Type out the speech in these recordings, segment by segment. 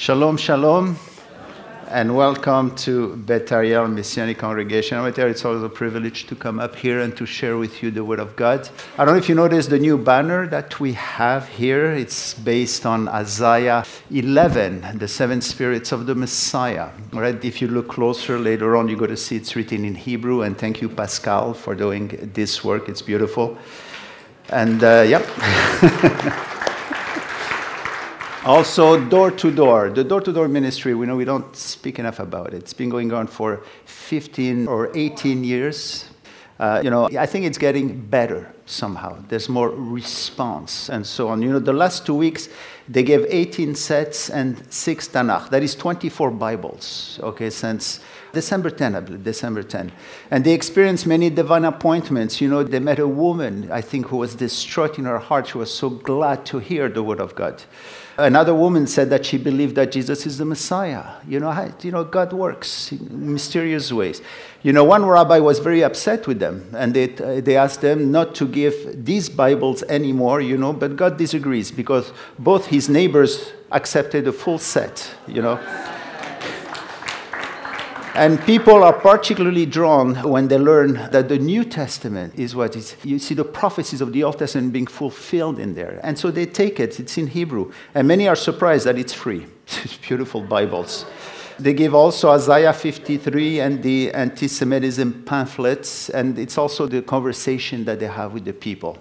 Shalom, shalom, and welcome to Beth Ariel Messianic Congregation. I tell you, it's always a privilege to come up here and to share with you the Word of God. I don't know if you noticed the new banner that we have here. It's based on Isaiah 11, the seven spirits of the Messiah. All right, if you look closer later on, you're going to see it's written in Hebrew. And thank you, Pascal, for doing this work. It's beautiful. And, yep. Also, door-to-door. The door-to-door ministry, we know we don't speak enough about it. It's been going on for 15 or 18 years. I think it's getting better somehow. There's more response and so on. The last 2 weeks, they gave 18 sets and 6 Tanakh. That is 24 Bibles, since December 10, I believe, December 10. And they experienced many divine appointments. They met a woman, I think, who was distraught in her heart. She was so glad to hear the word of God. Another woman said that she believed that Jesus is the Messiah. God works in mysterious ways. One rabbi was very upset with them, and they asked them not to give these Bibles anymore, but God disagrees because both his neighbors accepted a full set, And people are particularly drawn when they learn that the New Testament is what is. You see the prophecies of the Old Testament being fulfilled in there. And so they take it. It's in Hebrew. And many are surprised that it's free. It's beautiful Bibles. They give also Isaiah 53 and the anti-Semitism pamphlets. And it's also the conversation that they have with the people.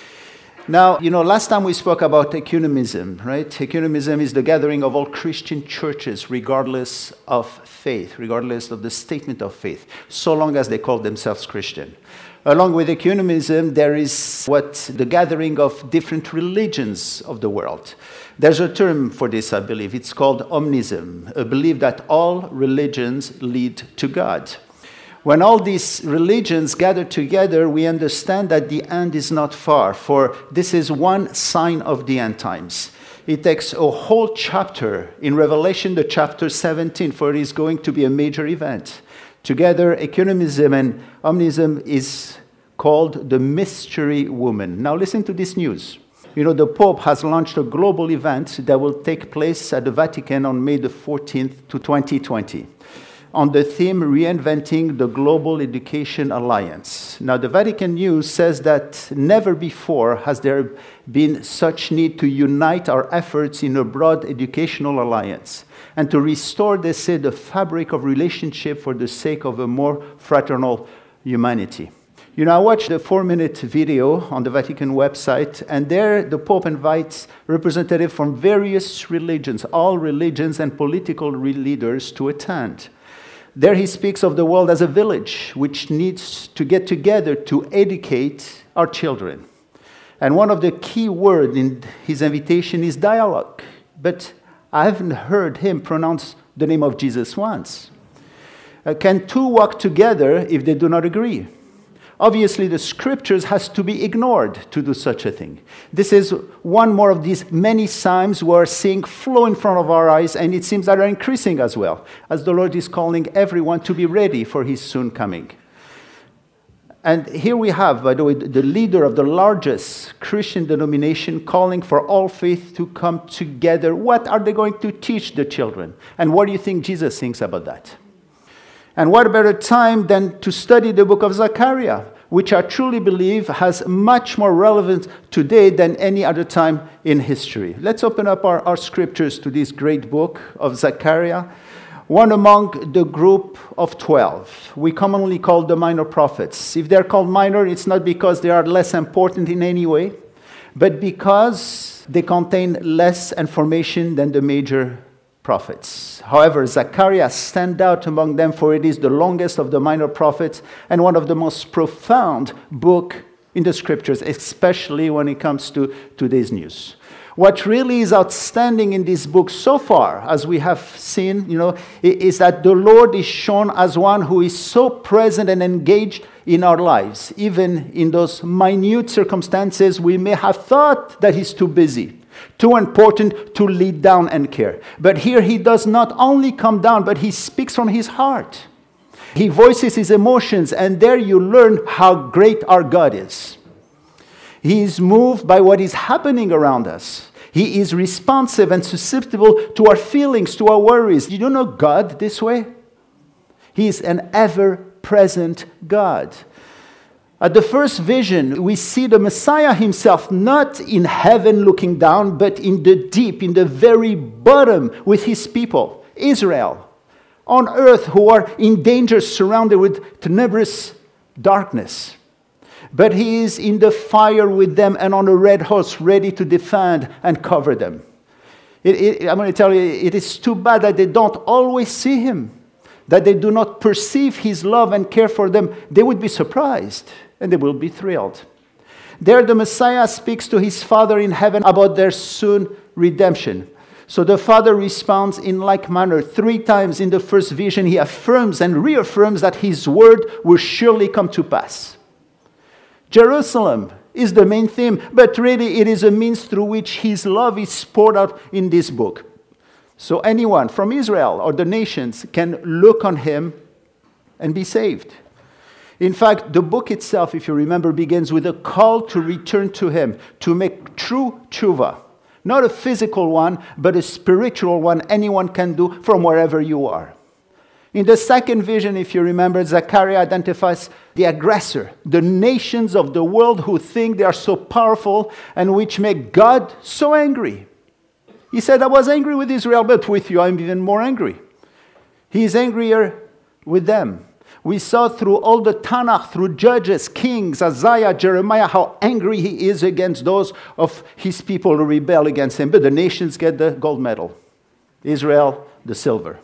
Now, last time we spoke about ecumenism, right? Ecumenism is the gathering of all Christian churches, regardless of faith, regardless of the statement of faith, so long as they call themselves Christian. Along with ecumenism, there is the gathering of different religions of the world. There's a term for this, I believe. It's called omnism, a belief that all religions lead to God. When all these religions gather together, we understand that the end is not far, for this is one sign of the end times. It takes a whole chapter in Revelation, the chapter 17, for it is going to be a major event. Together, ecumenism and omnism is called the mystery woman. Now listen to this news. The Pope has launched a global event that will take place at the Vatican on May the 14th to 2020. On the theme, Reinventing the Global Education Alliance. Now, the Vatican News says that never before has there been such need to unite our efforts in a broad educational alliance and to restore, they say, the fabric of relationship for the sake of a more fraternal humanity. I watched the 4-minute video on the Vatican website, and there the Pope invites representatives from various religions, all religions and political leaders to attend. There he speaks of the world as a village which needs to get together to educate our children. And one of the key words in his invitation is dialogue. But I haven't heard him pronounce the name of Jesus once. Can two walk together if they do not agree? Obviously, the scriptures has to be ignored to do such a thing. This is one more of these many signs we are seeing flow in front of our eyes, and it seems that are increasing as well, as the Lord is calling everyone to be ready for his soon coming. And here we have, by the way, the leader of the largest Christian denomination calling for all faith to come together. What are they going to teach the children? And what do you think Jesus thinks about that? And what better time than to study the book of Zechariah, which I truly believe has much more relevance today than any other time in history. Let's open up our scriptures to this great book of Zechariah, one among the group of 12. We commonly call the minor prophets. If they're called minor, it's not because they are less important in any way, but because they contain less information than the major prophets. However, Zechariah stands out among them, for it is the longest of the minor prophets and one of the most profound books in the scriptures, especially when it comes to today's news. What really is outstanding in this book so far, as we have seen, is that the Lord is shown as one who is so present and engaged in our lives, even in those minute circumstances we may have thought that he's too busy, too important to lead down and care. But here he does not only come down, but he speaks from his heart. He voices his emotions, and there you learn how great our God is. He is moved by what is happening around us. He is responsive and susceptible to our feelings, to our worries. Did you know God this way? He is an ever-present God. At the first vision, we see the Messiah himself not in heaven looking down, but in the deep, in the very bottom with his people, Israel, on earth, who are in danger, surrounded with tenebrous darkness. But he is in the fire with them and on a red horse, ready to defend and cover them. I'm going to tell you, it is too bad that they don't always see him, that they do not perceive his love and care for them. They would be surprised. And they will be thrilled. There the Messiah speaks to his Father in heaven about their soon redemption. So the Father responds in like manner. 3 times in the first vision, he affirms and reaffirms that his word will surely come to pass. Jerusalem is the main theme, but really it is a means through which his love is poured out in this book. So anyone from Israel or the nations can look on him and be saved. In fact, the book itself, if you remember, begins with a call to return to him, to make true tshuva. Not a physical one, but a spiritual one anyone can do from wherever you are. In the second vision, if you remember, Zechariah identifies the aggressor, the nations of the world who think they are so powerful and which make God so angry. He said, I was angry with Israel, but with you I'm even more angry. He is angrier with them. We saw through all the Tanakh, through Judges, Kings, Isaiah, Jeremiah, how angry he is against those of his people who rebel against him. But the nations get the gold medal. Israel, the silver.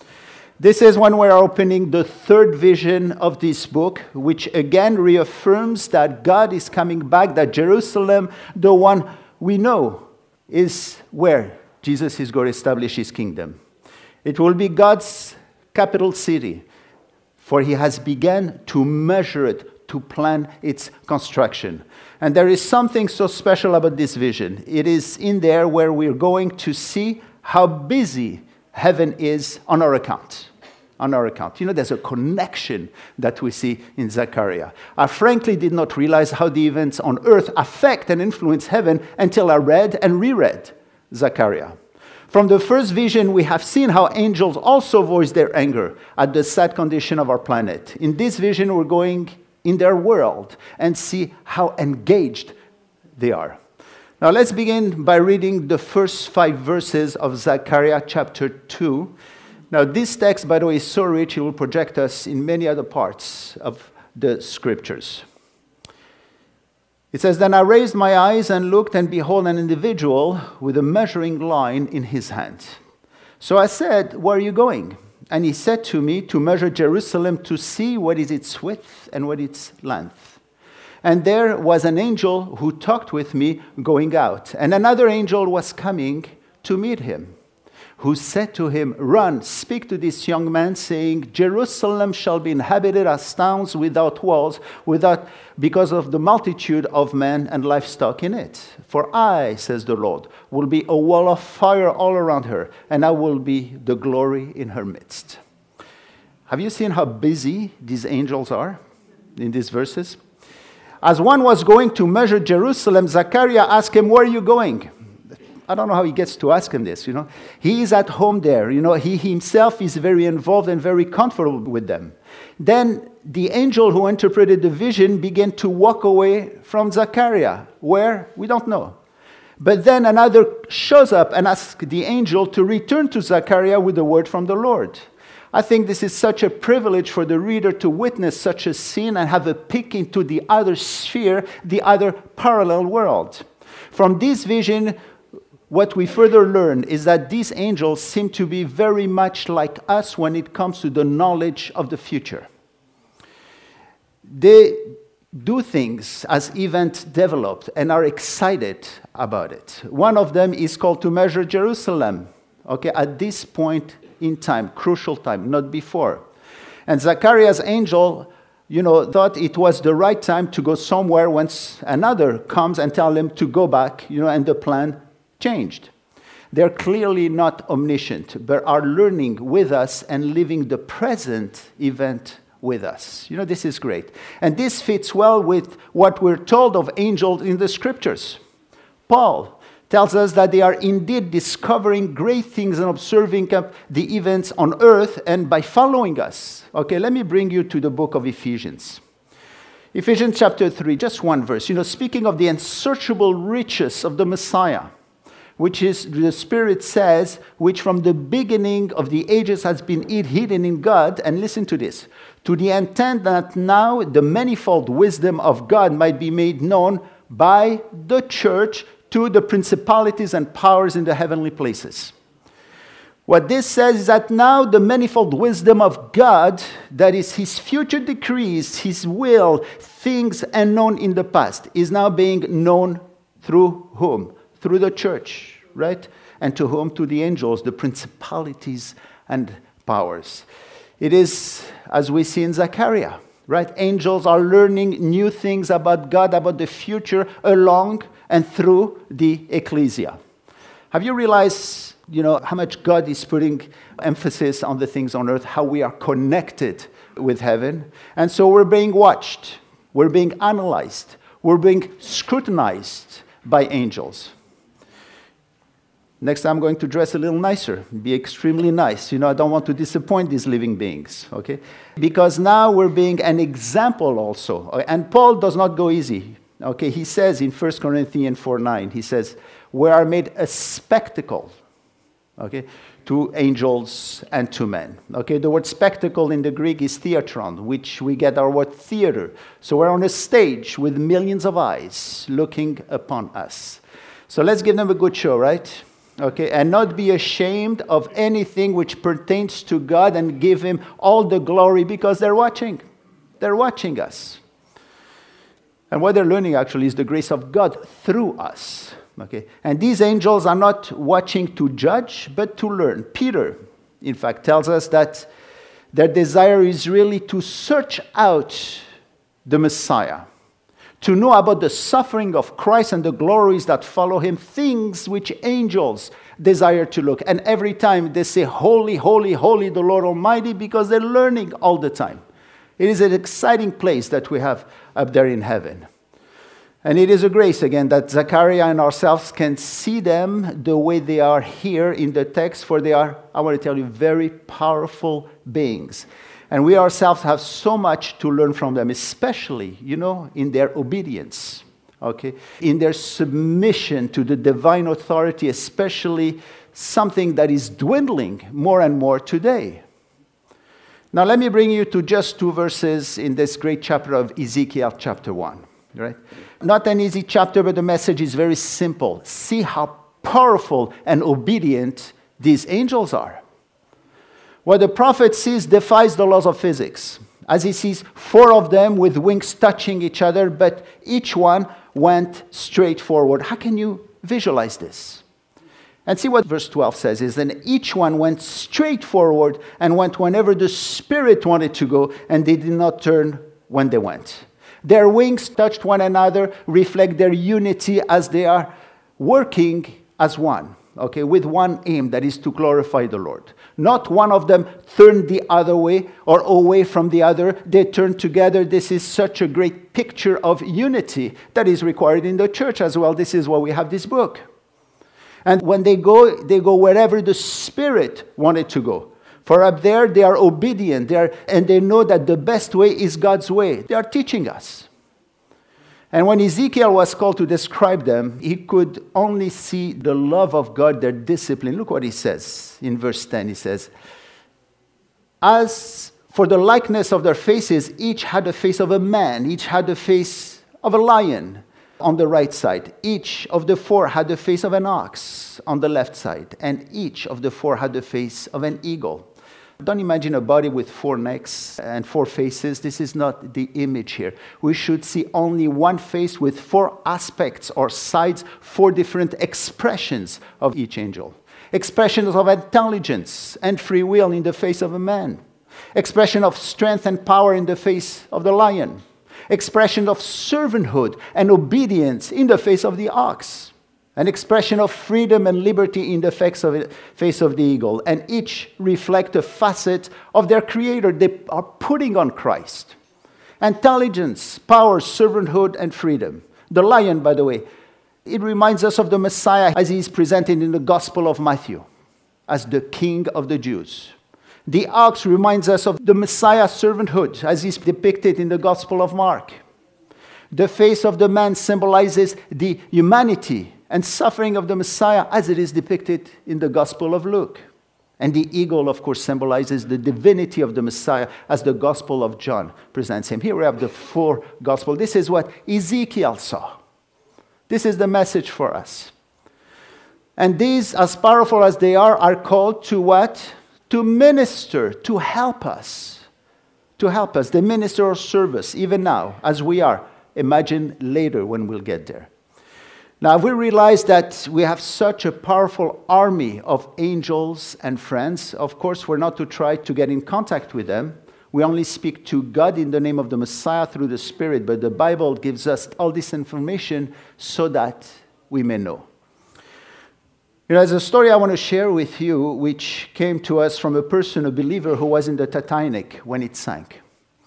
This is when we're opening the third vision of this book, which again reaffirms that God is coming back, that Jerusalem, the one we know, is where Jesus is going to establish his kingdom. It will be God's capital city. For he has begun to measure it, to plan its construction. And there is something so special about this vision. It is in there where we're going to see how busy heaven is on our account. On our account. You know, there's a connection that we see in Zechariah. I frankly did not realize how the events on earth affect and influence heaven until I read and reread Zechariah. From the first vision, we have seen how angels also voice their anger at the sad condition of our planet. In this vision, we're going in their world and see how engaged they are. Now, let's begin by reading the first 5 verses of Zechariah chapter 2. Now, this text, by the way, is so rich, it will project us in many other parts of the scriptures. It says, Then I raised my eyes and looked, and behold, an individual with a measuring line in his hand. So I said, Where are you going? And he said to me, To measure Jerusalem, to see what is its width and what its length. And there was an angel who talked with me going out. And another angel was coming to meet him, who said to him, Run, speak to this young man, saying, Jerusalem shall be inhabited as towns without walls, because of the multitude of men and livestock in it. For I, says the Lord, will be a wall of fire all around her, and I will be the glory in her midst. Have you seen how busy these angels are in these verses? As one was going to measure Jerusalem, Zechariah asked him, Where are you going? I don't know how he gets to ask him this, He is at home there. He himself is very involved and very comfortable with them. Then the angel who interpreted the vision began to walk away from Zechariah. Where? We don't know. But then another shows up and asks the angel to return to Zechariah with a word from the Lord. I think this is such a privilege for the reader to witness such a scene and have a peek into the other sphere, the other parallel world. From this vision, what we further learn is that these angels seem to be very much like us when it comes to the knowledge of the future. They do things as events develop and are excited about it. One of them is called to measure Jerusalem, at this point in time, crucial time, not before. And Zechariah's angel, thought it was the right time to go somewhere once another comes and tell him to go back, and the plan changed. They're clearly not omniscient, but are learning with us and living the present event with us. This is great. And this fits well with what we're told of angels in the scriptures. Paul tells us that they are indeed discovering great things and observing the events on earth and by following us. Okay, let me bring you to the book of Ephesians. Ephesians chapter 3, just one verse. Speaking of the unsearchable riches of the Messiah, which is, the Spirit says, which from the beginning of the ages has been hidden in God. And listen to this. To the intent that now the manifold wisdom of God might be made known by the church to the principalities and powers in the heavenly places. What this says is that now the manifold wisdom of God, that is his future decrees, his will, things unknown in the past, is now being known through whom? Through the church, right? And to whom? To the angels, the principalities and powers. It is, as we see in Zechariah, right? Angels are learning new things about God, about the future, along and through the ecclesia. Have you realized, how much God is putting emphasis on the things on earth, how we are connected with heaven? And so we're being watched, we're being analyzed, we're being scrutinized by angels. Next time I'm going to dress a little nicer, be extremely nice. I don't want to disappoint these living beings, okay? Because now we're being an example also. And Paul does not go easy, okay? He says in 1 Corinthians 4:9, he says, we are made a spectacle, okay, to angels and to men. Okay, the word spectacle in the Greek is theatron, which we get our word theater. So we're on a stage with millions of eyes looking upon us. So let's give them a good show, right? Okay, and not be ashamed of anything which pertains to God and give him all the glory because they're watching. They're watching us. And what they're learning actually is the grace of God through us. Okay, and these angels are not watching to judge, but to learn. Peter, in fact, tells us that their desire is really to search out the Messiah, to know about the suffering of Christ and the glories that follow him, things which angels desire to look. And every time they say, holy, holy, holy, the Lord Almighty, because they're learning all the time. It is an exciting place that we have up there in heaven. And it is a grace, again, that Zechariah and ourselves can see them the way they are here in the text, for they are, I want to tell you, very powerful beings. And we ourselves have so much to learn from them, especially, in their obedience, okay? In their submission to the divine authority, especially something that is dwindling more and more today. Now, let me bring you to just 2 verses in this great chapter of Ezekiel chapter 1, right? Not an easy chapter, but the message is very simple. See how powerful and obedient these angels are. What the prophet sees defies the laws of physics, as he sees 4 of them with wings touching each other, but each one went straight forward. How can you visualize this? And see what verse 12 says, is then each one went straight forward and went whenever the Spirit wanted to go, and they did not turn when they went. Their wings touched one another, reflect their unity as they are working as one, okay, with one aim, that is to glorify the Lord. Not one of them turned the other way or away from the other. They turned together. This is such a great picture of unity that is required in the church as well. This is why we have this book. And when they go wherever the Spirit wanted to go. For up there, they are obedient, and they know that the best way is God's way. They are teaching us. And when Ezekiel was called to describe them, he could only see the love of God, their discipline. Look what he says in verse 10. He says, as for the likeness of their faces, each had the face of a man, each had the face of a lion on the right side. Each of the 4 had the face of an ox on the left side, and each of the 4 had the face of an eagle. Don't imagine a body with 4 necks and 4 faces. This is not the image here. We should see only one face with 4 aspects or sides, 4 different expressions of each angel. Expressions of intelligence and free will in the face of a man. Expression of strength and power in the face of the lion. Expression of servanthood and obedience in the face of the ox. An expression of freedom and liberty in the face of the eagle. And each reflect a facet of their Creator. They are putting on Christ. Intelligence, power, servanthood, and freedom. The lion, by the way, It reminds us of the Messiah as he is presented in the Gospel of Matthew as the King of the Jews. The ox reminds us of the Messiah's servanthood as he's depicted in the Gospel of Mark. The face of the man symbolizes the humanity and suffering of the Messiah as it is depicted in the Gospel of Luke. And the eagle, of course, symbolizes the divinity of the Messiah as the Gospel of John presents him. Here we have the four Gospels. This is what Ezekiel saw. This is the message for us. And these, as powerful as they are called to what? To minister, to help us. To help us. They minister our service, even now, as we are. Imagine later when we'll get there. Now, we realize that we have such a powerful army of angels and friends. Of course, we're not to try to get in contact with them. We only speak to God in the name of the Messiah through the Spirit. But the Bible gives us all this information so that we may know. There's a story I want to share with you which came to us from a person, a believer, who was in the Titanic when it sank.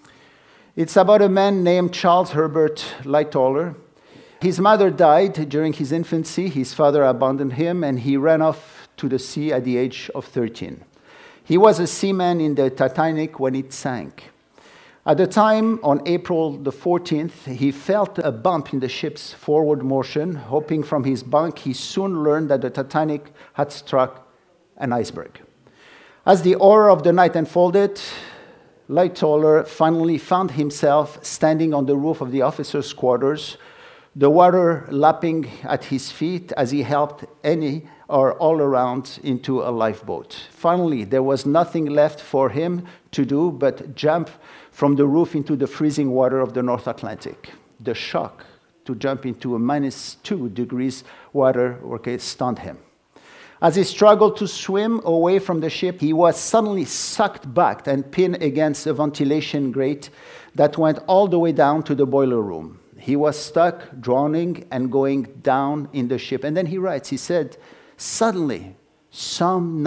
It's about a man named Charles Herbert Lightoller. His mother died during his infancy. His father abandoned him, and he ran off to the sea at the age of 13. He was a seaman in the Titanic when it sank. At the time, on April the 14th, he felt a bump in the ship's forward motion. Hoping from his bunk, he soon learned that the Titanic had struck an iceberg. As the horror of the night unfolded, Lightoller finally found himself standing on the roof of the officers' quarters, the water lapping at his feet as he helped any or all around into a lifeboat. Finally, there was nothing left for him to do but jump from the roof into the freezing water of the North Atlantic. The shock to jump into a -2 degrees water stunned him. As he struggled to swim away from the ship, he was suddenly sucked back and pinned against a ventilation grate that went all the way down to the boiler room. He was stuck, drowning, and going down in the ship. And then he writes, he said, "Suddenly, Psalm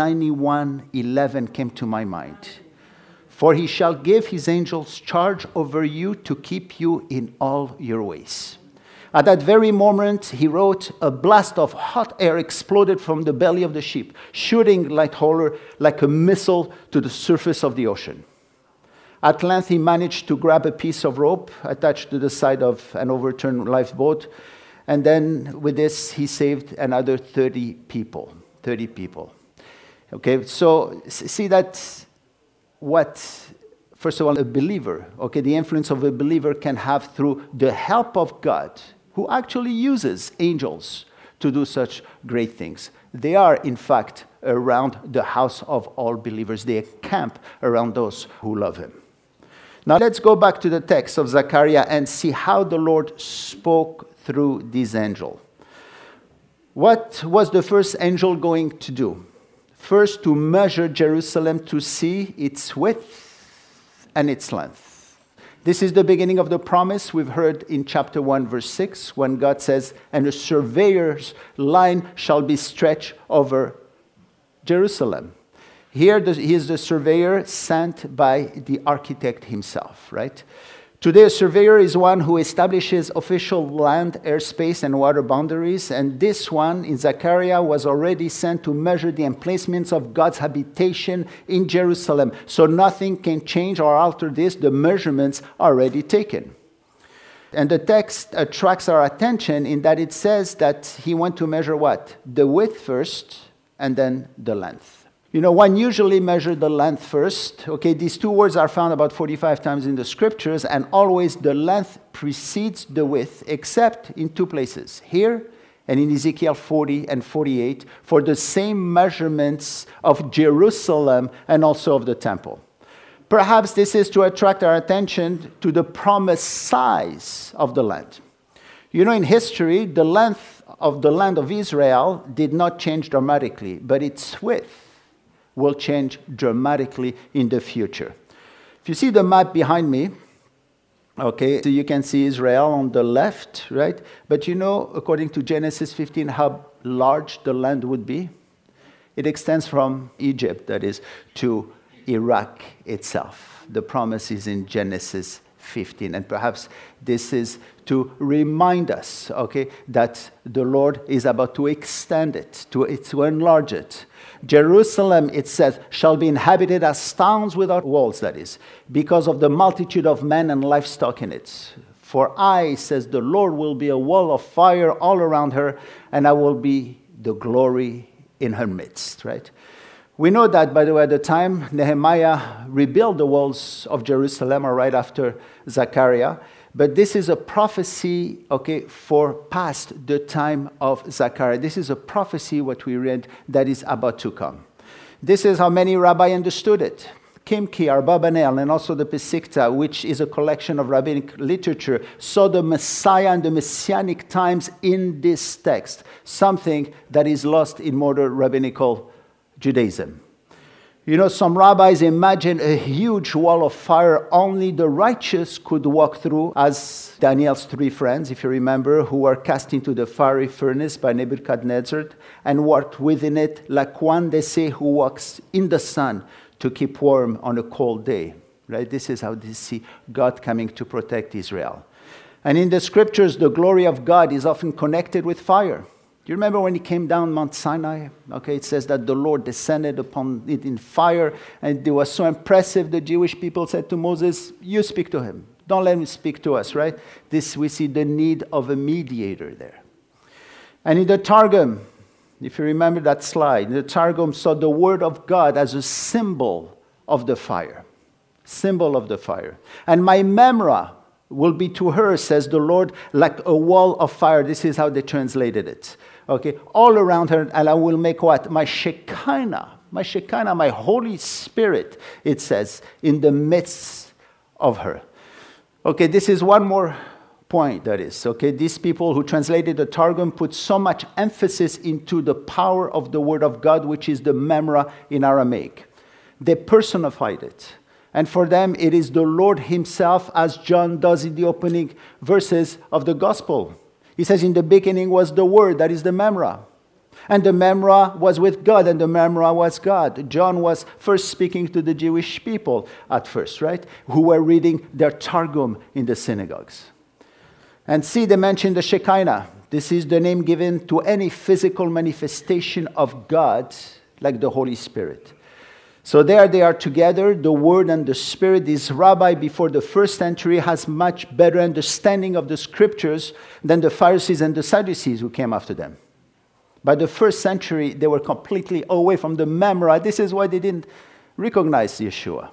91:11 came to my mind. For he shall give his angels charge over you to keep you in all your ways." At that very moment, he wrote, a blast of hot air exploded from the belly of the ship, shooting Lightoller like a missile to the surface of the ocean. At length, he managed to grab a piece of rope attached to the side of an overturned lifeboat, and then with this, he saved another 30 people. 30 people. Okay, so see that's what, first of all, a believer, the influence of a believer can have through the help of God, who actually uses angels to do such great things. They are, in fact, around the house of all believers. They camp around those who love him. Now let's go back to the text of Zechariah and see how the Lord spoke through this angel. What was the first angel going to do? First, to measure Jerusalem to see its width and its length. This is the beginning of the promise we've heard in chapter 1, verse 6, when God says, "And a surveyor's line shall be stretched over Jerusalem." Here, he is the surveyor sent by the architect himself, right? Today, a surveyor is one who establishes official land, airspace, and water boundaries, and this one in Zechariah was already sent to measure the emplacements of God's habitation in Jerusalem. So nothing can change or alter this. The measurements are already taken. And the text attracts our attention in that it says that he went to measure what? The width first, and then the length. One usually measures the length first. These two words are found about 45 times in the scriptures, and always the length precedes the width, except in two places, here and in Ezekiel 40 and 48, for the same measurements of Jerusalem and also of the temple. Perhaps this is to attract our attention to the promised size of the land. In history, the length of the land of Israel did not change dramatically, but its width will change dramatically in the future. If you see the map behind me, so you can see Israel on the left, right? But according to Genesis 15, how large the land would be? It extends from Egypt, that is, to Iraq itself. The promise is in Genesis 15. And perhaps this is to remind us, okay, that the Lord is about to extend it, to enlarge it. Jerusalem, it says, shall be inhabited as towns without walls, that is, because of the multitude of men and livestock in it. For I, says the Lord, will be a wall of fire all around her, and I will be the glory in her midst, right? We know that, by the way, at the time Nehemiah rebuilt the walls of Jerusalem, or right after Zechariah. But this is a prophecy, okay, for past the time of Zechariah. This is a prophecy, what we read, that is about to come. This is how many rabbis understood it. Kimki, Arbabanel, and also the Pesikta, which is a collection of rabbinic literature, saw the Messiah and the Messianic times in this text, something that is lost in modern rabbinical Judaism. You know, some rabbis imagine a huge wall of fire only the righteous could walk through, as Daniel's 3 friends, if you remember, who were cast into the fiery furnace by Nebuchadnezzar and walked within it like one, they say, who walks in the sun to keep warm on a cold day. Right? This is how they see God coming to protect Israel. And in the scriptures, the glory of God is often connected with fire. Do you remember when he came down Mount Sinai? Okay, it says that the Lord descended upon it in fire, and it was so impressive, the Jewish people said to Moses, you speak to him. Don't let him speak to us, right? This, we see the need of a mediator there. And in the Targum, if you remember that slide, the Targum saw the word of God as a symbol of the fire. Symbol of the fire. And my memra will be to her, says the Lord, like a wall of fire. This is how they translated it. Okay, all around her, and I will make what? My Shekinah, my Holy Spirit, it says, in the midst of her. Okay, this is one more point, that is. Okay, these people who translated the Targum put so much emphasis into the power of the Word of God, which is the Memra in Aramaic. They personified it. And for them, it is the Lord himself, as John does in the opening verses of the Gospel. He says, in the beginning was the Word, that is the Memra. And the Memra was with God, and the Memra was God. John was first speaking to the Jewish people at first, right? Who were reading their Targum in the synagogues. And see, they mention the Shekinah. This is the name given to any physical manifestation of God, like the Holy Spirit. So there they are together, the Word and the Spirit. This rabbi before the first century has much better understanding of the Scriptures than the Pharisees and the Sadducees who came after them. By the first century, they were completely away from the Memra. This is why they didn't recognize Yeshua.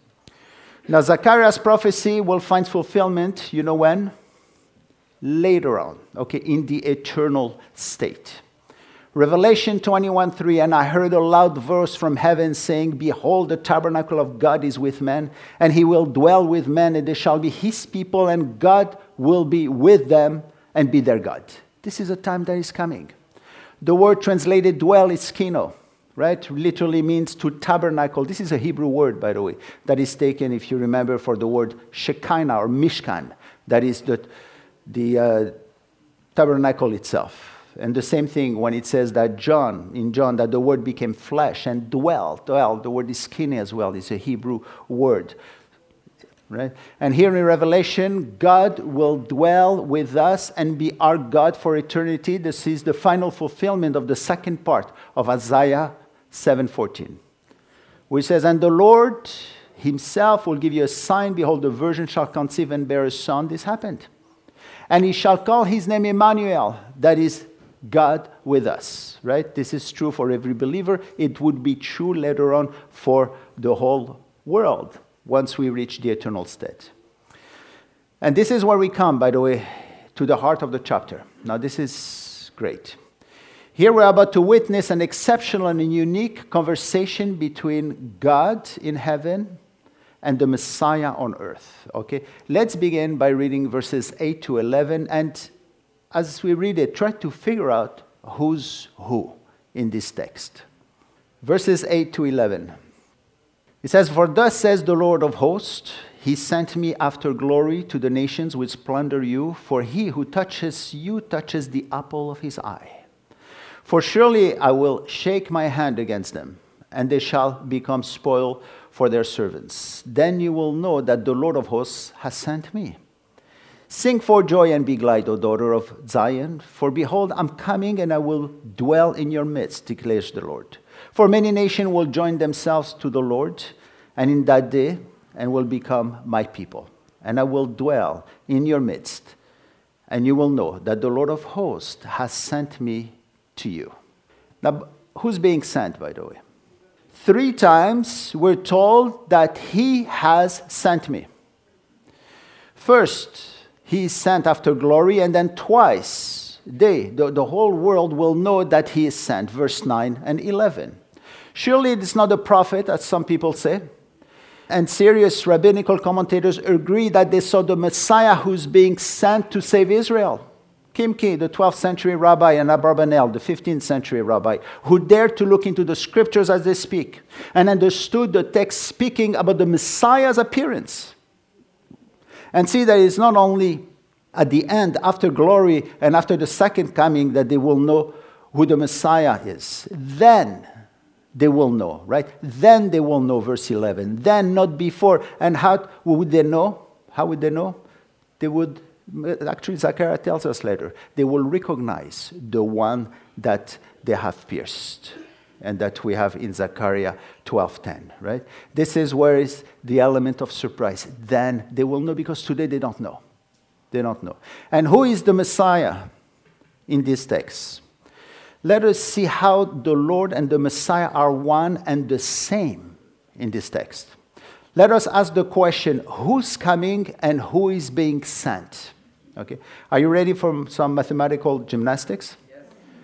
Now, Zechariah's prophecy will find fulfillment, you know when? Later on, okay, in the eternal state. Revelation 21:3, and I heard a loud voice from heaven saying, behold, the tabernacle of God is with men, and he will dwell with men, and they shall be his people, and God will be with them and be their God. This is a time that is coming. The word translated dwell is skino, right? Literally means to tabernacle. This is a Hebrew word, by the way, that is taken, if you remember, for the word Shekinah or Mishkan. That is the tabernacle itself. And the same thing when it says that in John, that the word became flesh and dwell, the word is skine as well. It's a Hebrew word, right? And here in Revelation, God will dwell with us and be our God for eternity. This is the final fulfillment of the second part of Isaiah 7:14, which says, and the Lord himself will give you a sign. Behold, the virgin shall conceive and bear a son. This happened. And he shall call his name Emmanuel, that is God with us, right? This is true for every believer. It would be true later on for the whole world once we reach the eternal state. And this is where we come, by the way, to the heart of the chapter. Now, this is great. Here we're about to witness an exceptional and unique conversation between God in heaven and the Messiah on earth. Okay, let's begin by reading verses 8 to 11, and as we read it, try to figure out who's who in this text. Verses 8 to 11. It says, for thus says the Lord of hosts, he sent me after glory to the nations which plunder you, for he who touches you touches the apple of his eye. For surely I will shake my hand against them, and they shall become spoil for their servants. Then you will know that the Lord of hosts has sent me. Sing for joy and be glad, O daughter of Zion, for behold, I'm coming and I will dwell in your midst, declares the Lord. For many nations will join themselves to the Lord, and in that day, and will become my people. And I will dwell in your midst, and you will know that the Lord of hosts has sent me to you. Now, who's being sent, by the way? 3 times we're told that he has sent me. First, he is sent after glory, and then twice the whole world will know that he is sent, verse 9 and 11. Surely it is not a prophet, as some people say. And serious rabbinical commentators agree that they saw the Messiah who's being sent to save Israel. Kimchi, the 12th century rabbi, and Abravanel, the 15th century rabbi, who dared to look into the scriptures as they speak and understood the text speaking about the Messiah's appearance. And see that it's not only at the end, after glory and after the second coming, that they will know who the Messiah is. Then they will know, right? Then they will know, verse 11. Then, not before. And how would they know? How would they know? They would, actually, Zechariah tells us later, they will recognize the one that they have pierced. And that we have in Zechariah 12:10, right? This is where is the element of surprise. Then they will know, because today they don't know. They don't know. And who is the Messiah in this text? Let us see how the Lord and the Messiah are one and the same in this text. Let us ask the question, who's coming and who is being sent? Okay. Are you ready for some mathematical gymnastics? Yes.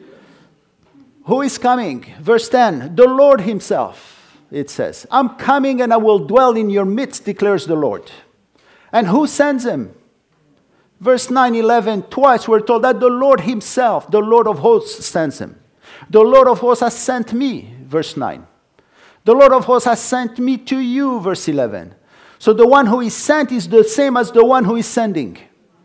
Who is coming? Verse 10, the Lord himself, it says. I'm coming and I will dwell in your midst, declares the Lord. And who sends him? Verse 9, 11, twice we're told that the Lord himself, the Lord of hosts, sends him. The Lord of hosts has sent me, verse 9. The Lord of hosts has sent me to you, verse 11. So the one who is sent is the same as the one who is sending.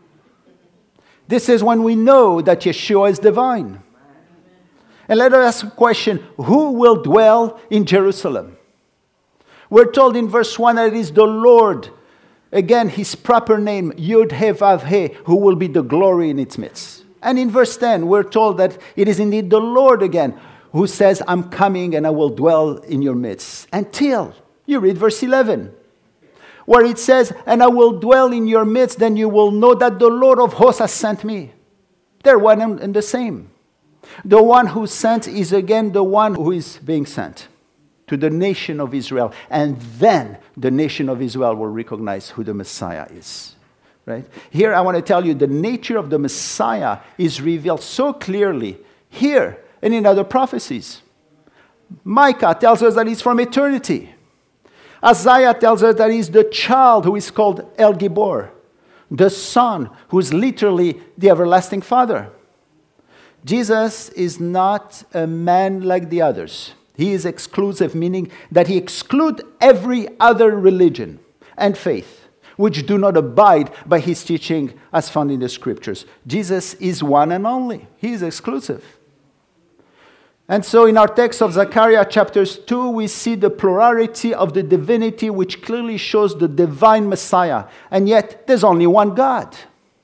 This is when we know that Yeshua is divine. And let us ask a question, who will dwell in Jerusalem? We're told in verse 1 that it is the Lord. Again, his proper name, Yud-He-Vav-He, who will be the glory in its midst. And in verse 10, we're told that it is indeed the Lord again, who says, I'm coming and I will dwell in your midst. Until you read verse 11, where it says, and I will dwell in your midst, then you will know that the Lord of hosts has sent me. They're one and the same. The one who sent is again the one who is being sent to the nation of Israel. And then the nation of Israel will recognize who the Messiah is. Right? Here I want to tell you the nature of the Messiah is revealed so clearly here and in other prophecies. Micah tells us that he's from eternity. Isaiah tells us that he's the child who is called El Gibor, the son who is literally the everlasting Father. Jesus is not a man like the others. He is exclusive, meaning that he excludes every other religion and faith, which do not abide by his teaching as found in the scriptures. Jesus is one and only. He is exclusive. And so in our text of Zechariah chapters 2, we see the plurality of the divinity, which clearly shows the divine Messiah. And yet, there's only one God.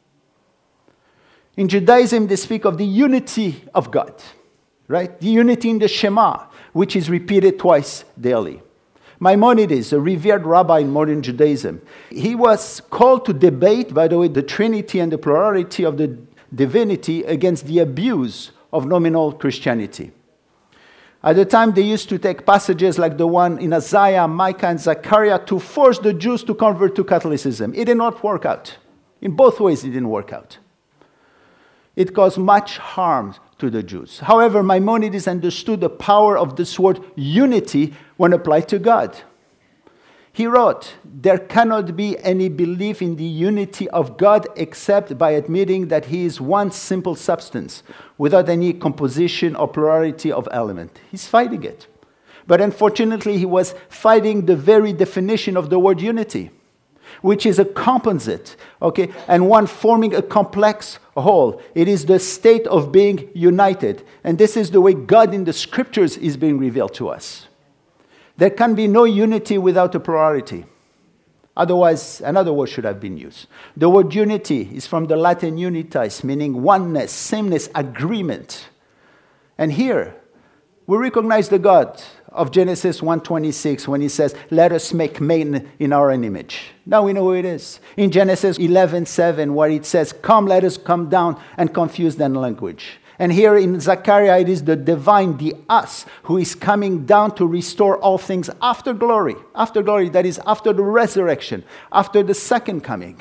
In Judaism, they speak of the unity of God, right? The unity in the Shema, which is repeated twice daily. Maimonides, a revered rabbi in modern Judaism, he was called to debate, by the way, the Trinity and the plurality of the divinity against the abuse of nominal Christianity. At the time, they used to take passages like the one in Isaiah, Micah, and Zechariah to force the Jews to convert to Catholicism. It did not work out. In both ways, it didn't work out. It caused much harm to the Jews. However, Maimonides understood the power of this word unity when applied to God. He wrote, there cannot be any belief in the unity of God except by admitting that he is one simple substance without any composition or plurality of element. He's fighting it. But unfortunately, he was fighting the very definition of the word unity, which is a composite, okay, and one forming a complex whole. It is the state of being united. And this is the way God in the scriptures is being revealed to us. There can be no unity without a plurality. Otherwise, another word should have been used. The word unity is from the Latin unitas, meaning oneness, sameness, agreement. And here, we recognize the God of Genesis 1:26 when he says, let us make man in our own image. Now we know who it is. In Genesis 11:7, where it says, come, let us come down and confuse their language. And here in Zechariah, it is the divine, the us, who is coming down to restore all things after glory, that is, after the resurrection, after the second coming.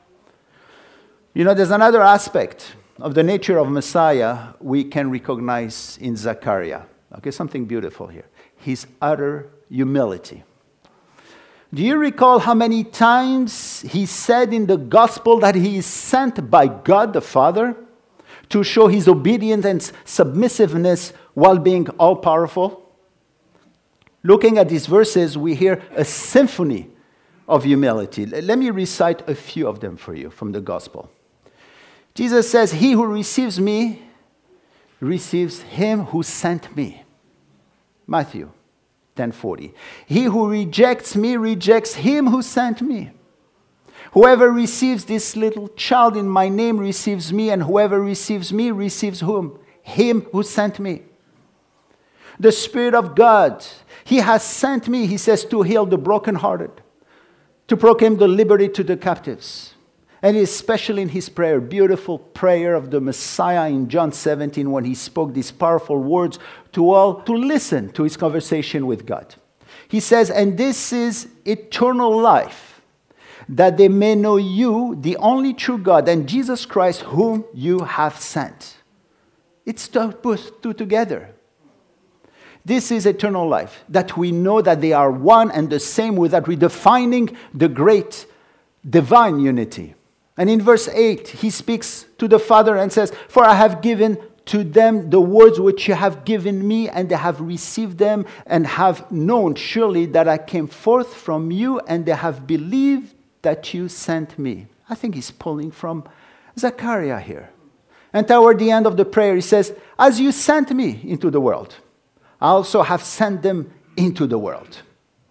You know, there's another aspect of the nature of Messiah we can recognize in Zechariah. Okay, something beautiful here. His utter humility. Do you recall how many times he said in the gospel that he is sent by God the Father to show his obedience and submissiveness while being all-powerful? Looking at these verses, we hear a symphony of humility. Let me recite a few of them for you from the gospel. Jesus says, he who receives me receives him who sent me. Matthew 10:40. He who rejects me rejects him who sent me. Whoever receives this little child in my name receives me, and whoever receives me receives whom? Him who sent me. The Spirit of God, he has sent me, he says, to heal the brokenhearted, to proclaim the liberty to the captives. And especially in his prayer, beautiful prayer of the Messiah in John 17, when he spoke these powerful words to all to listen to his conversation with God. He says, and this is eternal life, that they may know you, the only true God, and Jesus Christ, whom you have sent. It's put two together. This is eternal life, that we know that they are one and the same, without redefining the great divine unity. And in verse 8, he speaks to the Father and says, for I have given to them the words which you have given me, and they have received them, and have known surely that I came forth from you, and they have believed that you sent me. I think he's pulling from Zechariah here. And toward the end of the prayer, he says, as you sent me into the world, I also have sent them into the world.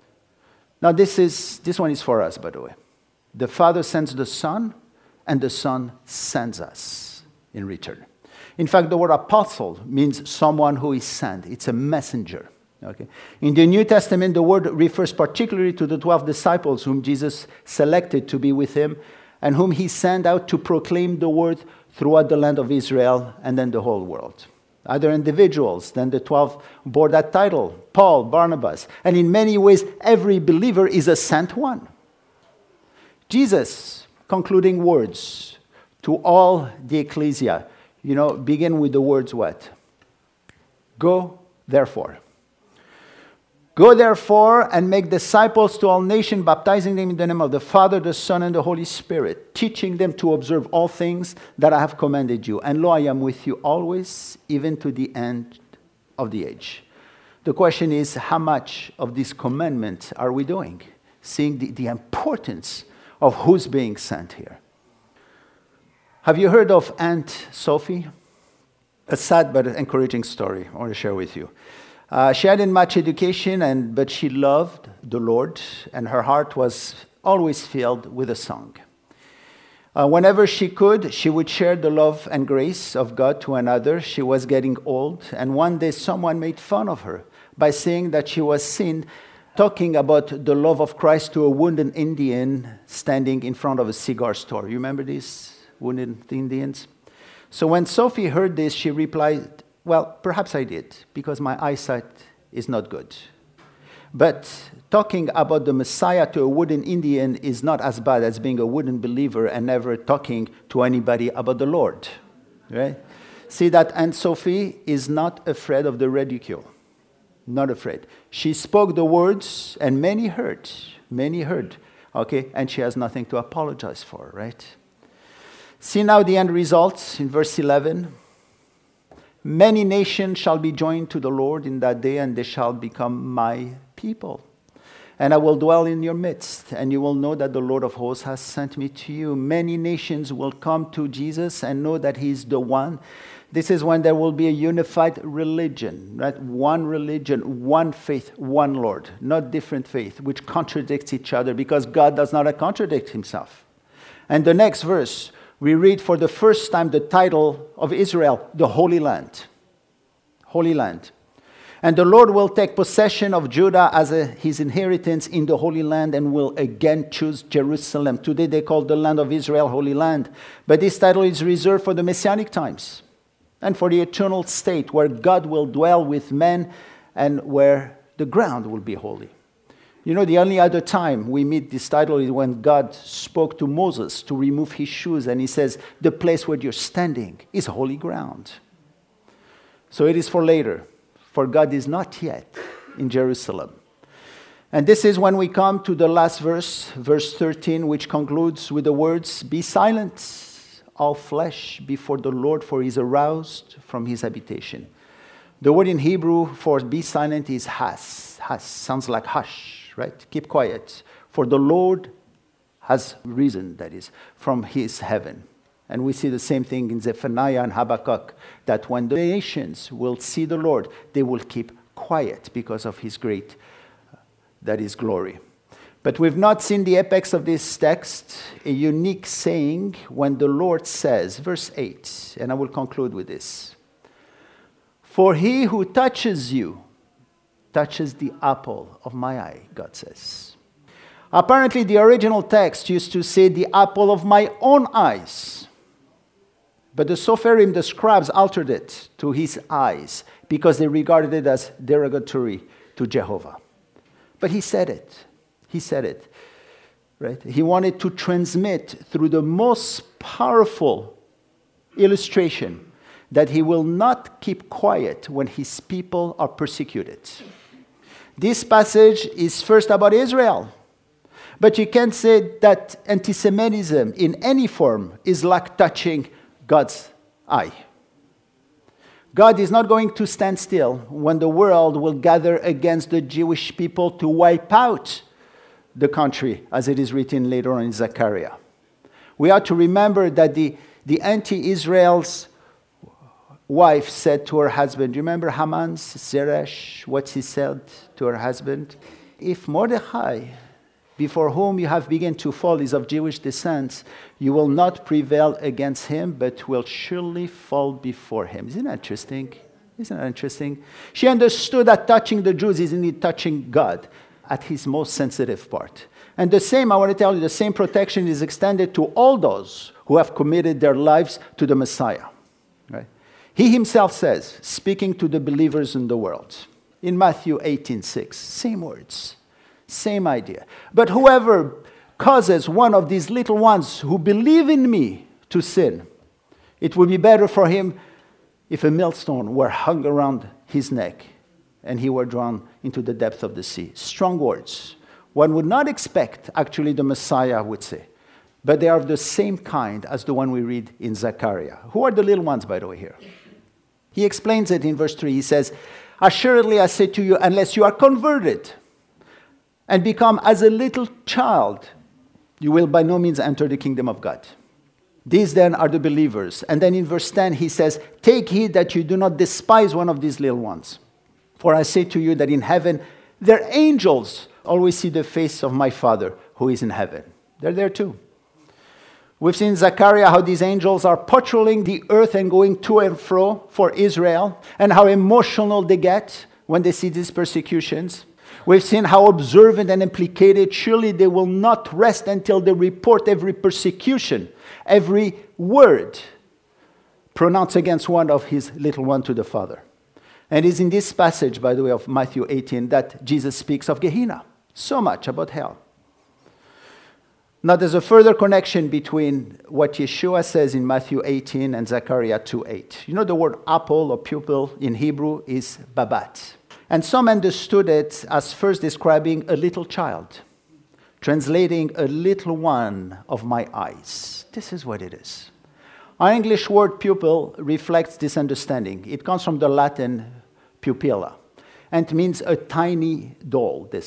Now this one is for us, by the way. The Father sends the Son, and the Son sends us in return. In fact, the word apostle means someone who is sent. It's a messenger. Okay. In the New Testament, the word refers particularly to the 12 disciples whom Jesus selected to be with him, and whom he sent out to proclaim the word throughout the land of Israel and then the whole world. Other individuals than the 12 bore that title: Paul, Barnabas. And in many ways, every believer is a sent one. Jesus' concluding words to all the ecclesia, begin with the words what? Go, therefore. Go, therefore, and make disciples to all nations, baptizing them in the name of the Father, the Son, and the Holy Spirit, teaching them to observe all things that I have commanded you. And lo, I am with you always, even to the end of the age. The question is, how much of this commandment are we doing? Seeing the importance of who's being sent here. Have you heard of Aunt Sophie? A sad but encouraging story I want to share with you. She hadn't much education, but she loved the Lord, and her heart was always filled with a song. Whenever she could, she would share the love and grace of God to another. She was getting old, and one day someone made fun of her by saying that she was seen talking about the love of Christ to a wounded Indian standing in front of a cigar store. You remember these wounded Indians? So when Sophie heard this, she replied, well, perhaps I did, because my eyesight is not good. But talking about the Messiah to a wooden Indian is not as bad as being a wooden believer and never talking to anybody about the Lord. Right? See that Aunt Sophie is not afraid of the ridicule. Not afraid. She spoke the words, and many heard. Okay, and she has nothing to apologize for, right? See now the end results in verse 11. Many nations shall be joined to the Lord in that day, and they shall become my people. and I will dwell in your midst, and you will know that the Lord of hosts has sent me to you. Many nations will come to Jesus and know that he is the one. This is when there will be a unified religion, right? One religion, one faith, one Lord, not different faith, which contradicts each other because God does not contradict himself. And the next verse, we read for the first time the title of Israel, the Holy Land. Holy Land. And the Lord will take possession of Judah as his inheritance in the Holy Land and will again choose Jerusalem. Today they call the land of Israel Holy Land. But this title is reserved for the Messianic times and for the eternal state where God will dwell with men and where the ground will be holy. You know, the only other time we meet this title is when God spoke to Moses to remove his shoes, and he says, the place where you're standing is holy ground. So it is for later. For God is not yet in Jerusalem. And this is when we come to the last verse, verse 13, which concludes with the words, be silent, all flesh, before the Lord, for he is aroused from his habitation. The word in Hebrew for be silent is has. Has sounds like hush, right? Keep quiet. For the Lord has risen, that is, from his heaven. And we see the same thing in Zephaniah and Habakkuk, that when the nations will see the Lord, they will keep quiet because of his great, that is, glory. But we've not seen the apex of this text, a unique saying when the Lord says, verse 8, and I will conclude with this. For he who touches you, touches the apple of my eye, God says. Apparently the original text used to say the apple of my own eyes. But the Sopherim, the scribes, altered it to his eyes because they regarded it as derogatory to Jehovah. But he said it. He said it. Right? He wanted to transmit through the most powerful illustration that he will not keep quiet when his people are persecuted. This passage is first about Israel. But you can't say that anti-Semitism in any form is like touching God's eye. God is not going to stand still when the world will gather against the Jewish people to wipe out the country, as it is written later on in Zechariah. We are to remember that the anti-Israel's wife said to her husband, you remember Haman's, Zeresh, what she said to her husband? If Mordechai, before whom you have begun to fall, is of Jewish descent, you will not prevail against him, but will surely fall before him. Isn't that interesting? Isn't that interesting? She understood that touching the Jews is indeed touching God at his most sensitive part. And the same, I want to tell you, the same protection is extended to all those who have committed their lives to the Messiah. Right? He himself says, speaking to the believers in the world, in Matthew 18:6, same words. Same idea. But whoever causes one of these little ones who believe in me to sin, it would be better for him if a millstone were hung around his neck and he were drawn into the depth of the sea. Strong words. One would not expect, actually, the Messiah would say. But they are of the same kind as the one we read in Zechariah. Who are the little ones, by the way, here? He explains it in verse 3. He says, assuredly I say to you, unless you are converted and become as a little child, you will by no means enter the kingdom of God. These then are the believers. And then in verse 10 he says, take heed that you do not despise one of these little ones. For I say to you that in heaven their angels always see the face of my Father who is in heaven. They're there too. We've seen in Zechariah how these angels are patrolling the earth and going to and fro for Israel, and how emotional they get when they see these persecutions. We've seen how observant and implicated. Surely they will not rest until they report every persecution, every word pronounced against one of his little one to the Father. And it's in this passage, by the way, of Matthew 18 that Jesus speaks of Gehenna. So much about hell. Now there's a further connection between what Yeshua says in Matthew 18 and Zechariah 2:8. You know the word apple or pupil in Hebrew is babat. And some understood it as first describing a little child, translating a little one of my eyes. This is what it is. Our English word pupil reflects this understanding. It comes from the Latin pupilla, and means a tiny doll, they say.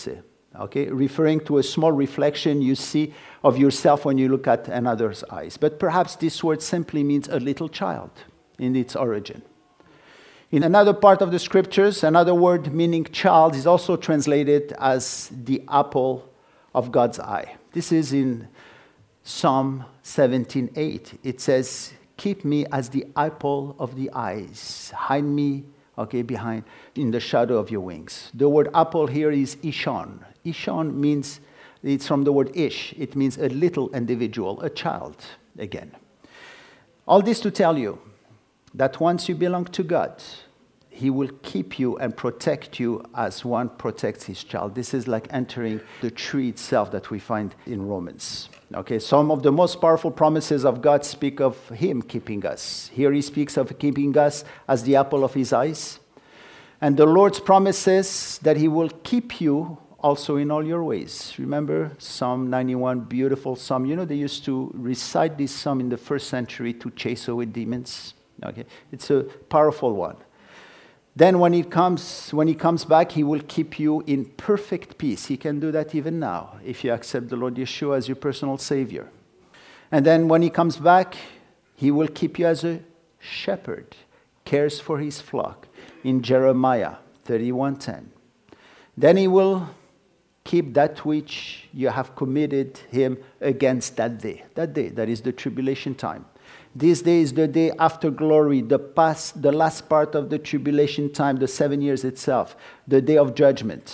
Okay, referring to a small reflection you see of yourself when you look at another's eyes. But perhaps this word simply means a little child in its origin. In another part of the scriptures, another word meaning child is also translated as the apple of God's eye. This is in Psalm 17:8. It says, "Keep me as the apple of the eyes. Hide me, behind, in the shadow of your wings." The word apple here is ishon. Ishon means, it's from the word ish. It means a little individual, a child, again. All this to tell you that once you belong to God, He will keep you and protect you as one protects his child. This is like entering the tree itself that we find in Romans. Okay, some of the most powerful promises of God speak of Him keeping us. Here He speaks of keeping us as the apple of His eyes. And the Lord's promises that He will keep you also in all your ways. Remember Psalm 91, beautiful psalm. You know, they used to recite this psalm in the first century to chase away demons. Okay, it's a powerful one. Then when he comes back, He will keep you in perfect peace. He can do that even now if you accept the Lord Yeshua as your personal Savior. And then when He comes back, He will keep you as a shepherd, cares for His flock in Jeremiah 31:10. Then He will keep that which you have committed Him against that day. That day, that is the tribulation time. This day is the day after glory, the last part of the tribulation time, the 7 years itself, the day of judgment.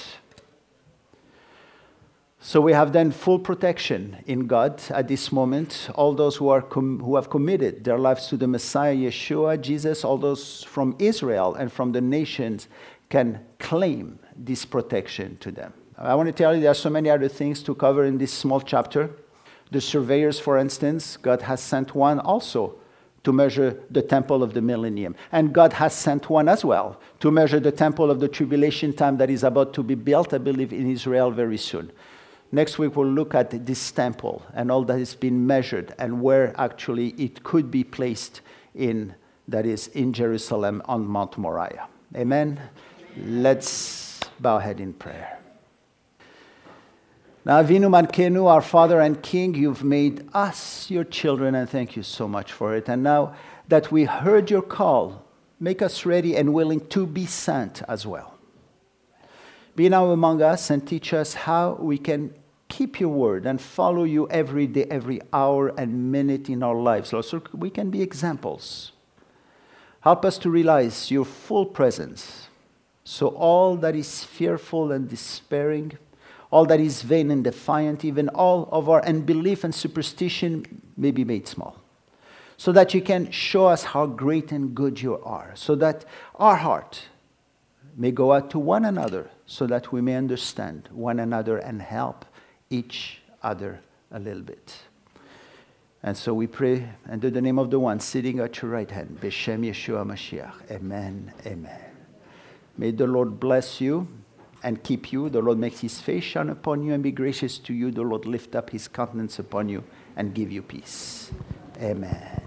So we have then full protection in God at this moment. All those who have committed their lives to the Messiah, Yeshua, Jesus, all those from Israel and from the nations can claim this protection to them. I want to tell you there are so many other things to cover in this small chapter. The surveyors, for instance, God has sent one also to measure the temple of the millennium. And God has sent one as well to measure the temple of the tribulation time that is about to be built, I believe, in Israel very soon. Next week, we'll look at this temple and all that has been measured and where actually it could be placed in, that is, in Jerusalem on Mount Moriah. Amen? Let's bow head in prayer. Now, Avinu Malkeinu, our Father and King, You've made us your children, and thank You so much for it. And now that we heard Your call, make us ready and willing to be sent as well. Be now among us and teach us how we can keep Your word and follow You every day, every hour and minute in our lives, Lord, so we can be examples. Help us to realize Your full presence, so all that is fearful and despairing, all that is vain and defiant, even all of our unbelief and superstition may be made small. So that You can show us how great and good You are. So that our heart may go out to one another. So that we may understand one another and help each other a little bit. And so we pray under the name of the one sitting at Your right hand. B'Shem Yeshua Mashiach. Amen. Amen. May the Lord bless you and keep you. The Lord makes His face shine upon you and be gracious to you. The Lord lift up His countenance upon you and give you peace. Amen.